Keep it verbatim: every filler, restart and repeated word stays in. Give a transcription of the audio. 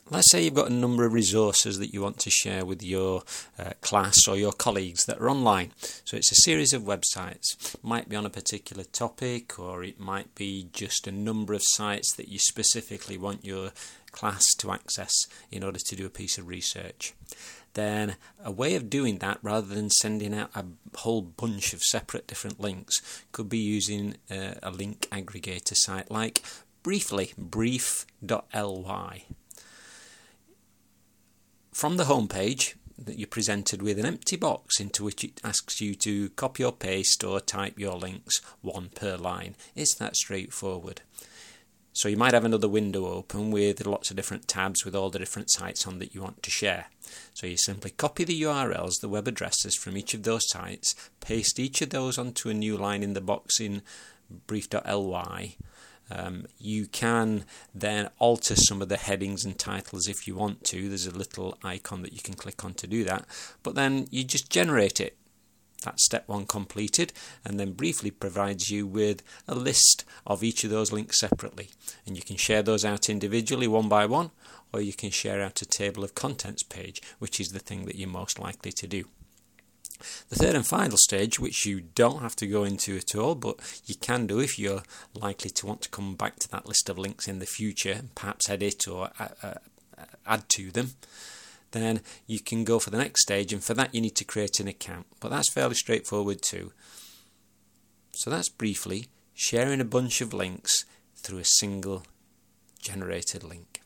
Let's say you've got a number of resources that you want to share with your uh, class or your colleagues that are online. So it's a series of websites. It might be on a particular topic, or it might be just a number of sites that you specifically want your class to access in order to do a piece of research. Then a way of doing that, rather than sending out a whole bunch of separate different links, could be using uh, a link aggregator site like Briefly, brief dot L Y. From the home page, that you're presented with an empty box into which it asks you to copy or paste or type your links, one per line. It's that straightforward. So you might have another window open with lots of different tabs with all the different sites on that you want to share. So you simply copy the U R Ls, the web addresses from each of those sites, paste each of those onto a new line in the box in brief dot L Y. Um, you can then alter some of the headings and titles if you want to. There's a little icon that you can click on to do that. But then you just generate it. That's step one completed, and then Briefly provides you with a list of each of those links separately. And you can share those out individually one by one, or you can share out a table of contents page, which is the thing that you're most likely to do. The third and final stage, which you don't have to go into at all, but you can do if you're likely to want to come back to that list of links in the future, perhaps edit or uh, add to them, then you can go for the next stage, and for that you need to create an account. But that's fairly straightforward too. So that's Briefly sharing a bunch of links through a single generated link.